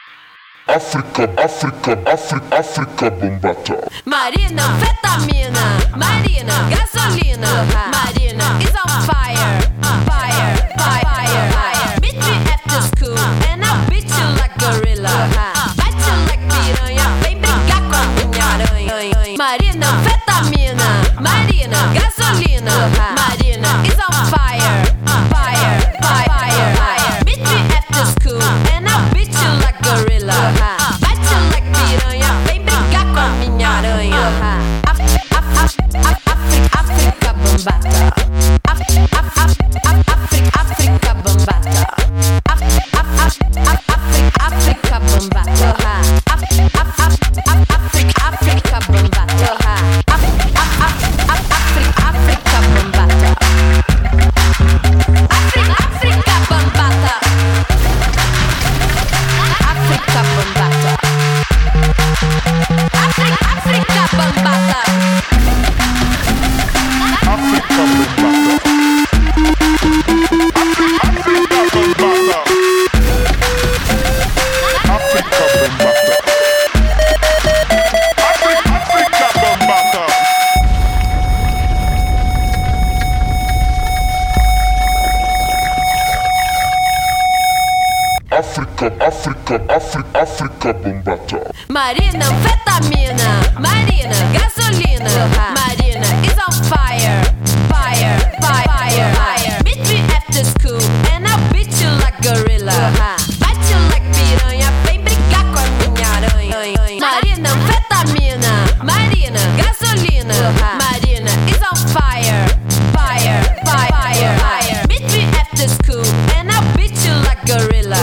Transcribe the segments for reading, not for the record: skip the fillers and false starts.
África Bambata. Marina, anfetamina, Marina, gasolina, Marina is on fire, fire, fire, fire. Meet me after school and I'll beat you like gorilla, bite you like piranha, vem brincar com a minha aranha. Marina, anfetamina, Marina, gasolina, Marina is on fire, fire, fire, fire. Meet me after school and I'll beat you like gorilla. África Bambata. África Bambata. África Bambata. África Bambata. África Bambata. África Bambata. África Bambata. África Bambata. África Bambata. Marina, anfetamina, Marina, gasolina, Marina is on fire, fire, fire, fire. Meet me after school and I'll beat you like gorilla, bite you like piranha, vem brincar com a minha aranha. Marina, anfetamina, Marina, gasolina, Marina is on fire, fire, fire, fire. Meet me after school and I'll beat you like gorilla.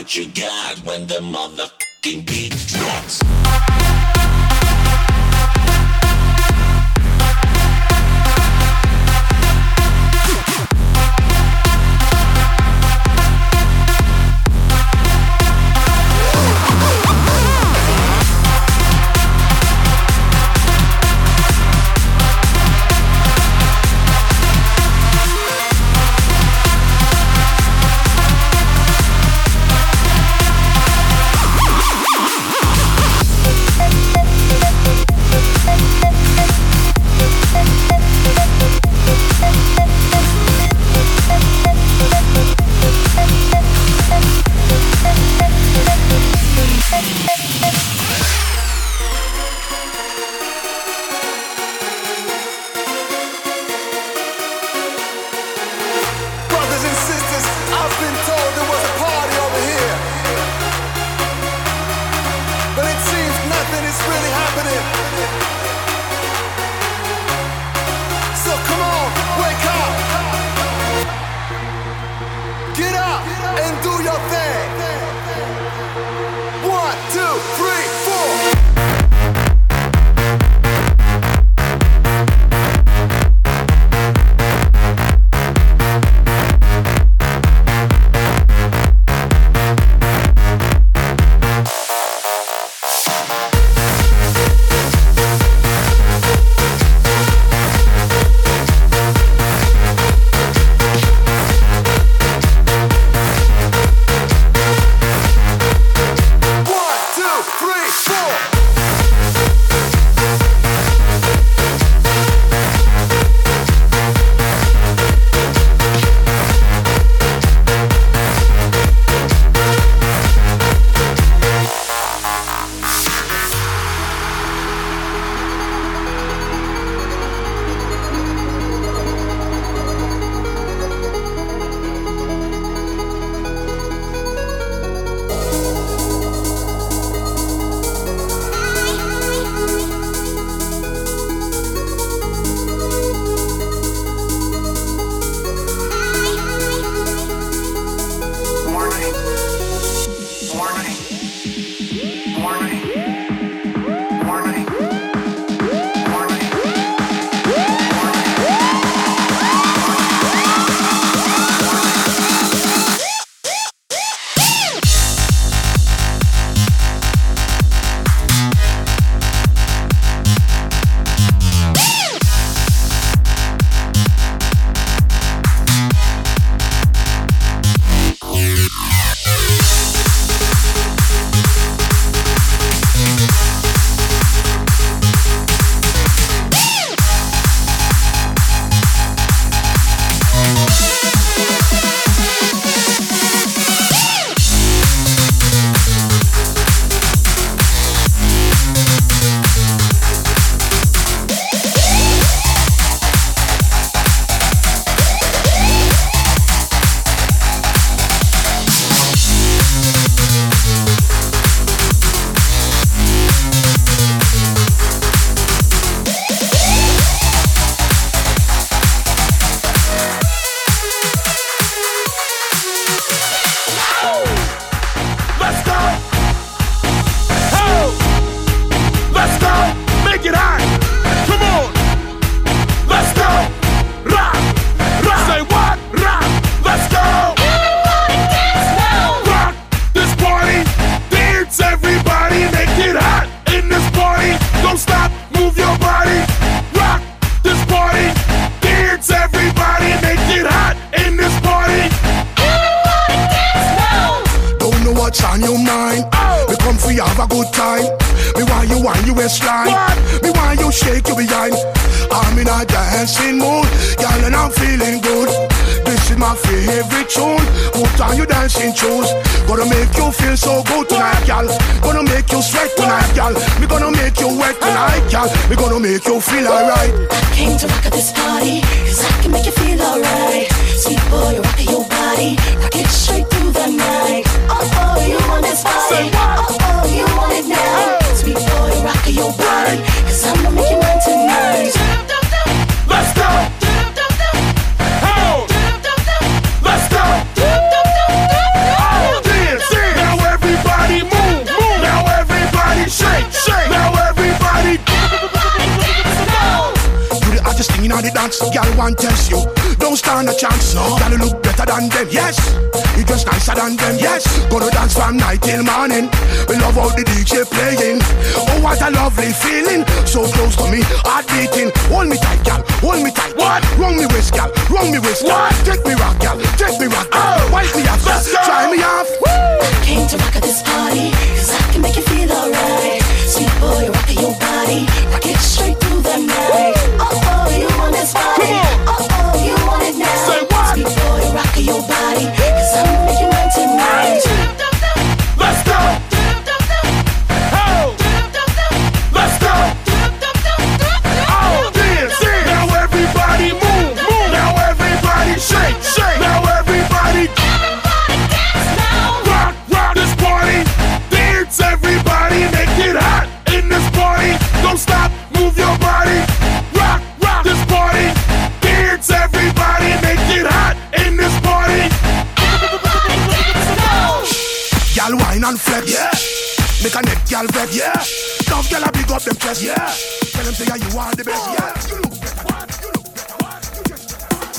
what you got when the motherfucking beat drops. Let's go. dance. Girl want test you, don't stand a chance. No, girl you look better than them. Yes, you dress nicer than them. Yes, gonna dance from night till morning. We love all the DJ playing. Oh, what a lovely feeling. So close to me, heart beating. Hold me tight, girl, hold me tight. What? Wrong me waist, girl, wrong me waist. What? Take me rock, girl, take me rock, girl. Wipe me off, try me off. I came to rock at this party, cause I can make you feel alright. Sweet boy, rock your body, rock it straight through the night. Oh, you want this body, oh, you want it now. Say what? Sweet boy, rock your body, cause I'm making mine tonight. Let's go! Oh! Let's go! Oh, dance, dance! Now everybody move, move! Now everybody shake, shake! Now everybody Dance now! rock, rock this party! Dance, everybody, make it hot in this party! Don't stop, move your body! Rock, rock this party! Dance, everybody, make it hot in this party! Y'all wine and flex, yeah. Make a neck, y'all vex, yeah. Love y'all big up them chest, yeah. Tell them say you are the best, yeah. You look better, what? You look better, what? You just...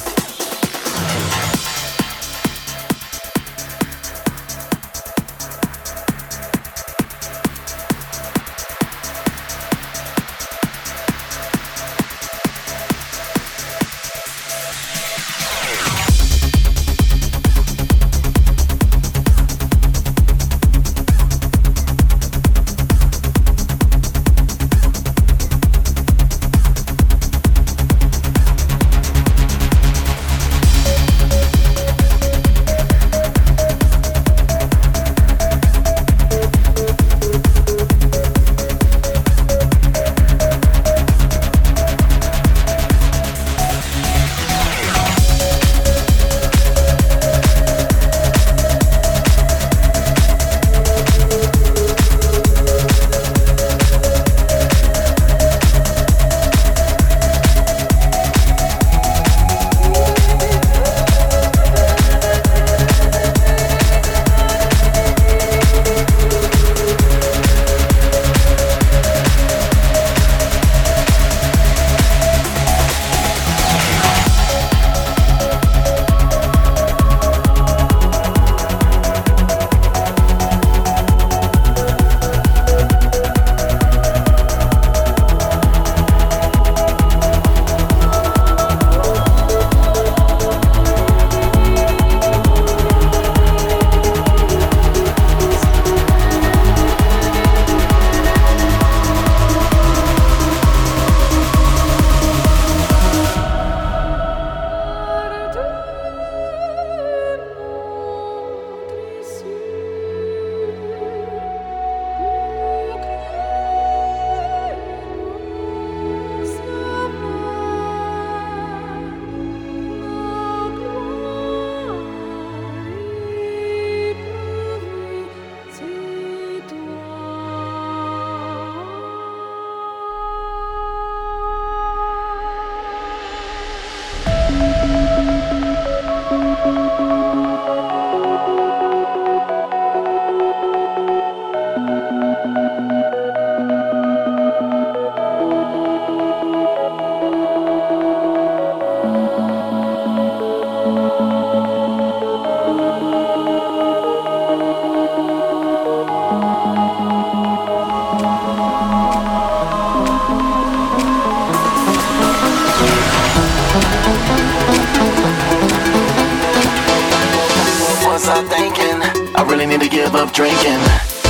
really need to give up drinking.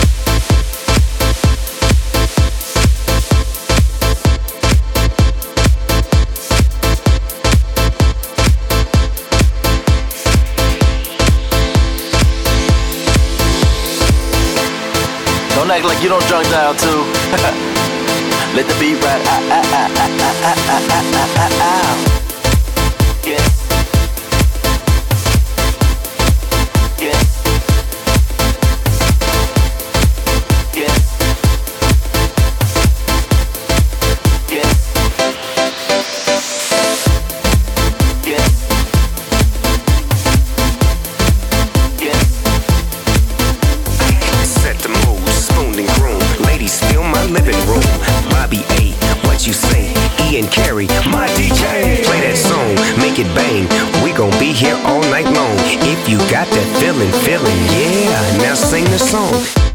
Don't act like you don't drunk dial too. Let the beat ride. Yes. Yes. Yes. Yes. Yes. Yes. Set the mood, spoon and groom. Ladies, fill my living room. Bobby A, what you say? Ian Carey, my DJ. all night long. If you got that feeling, yeah, now sing the song.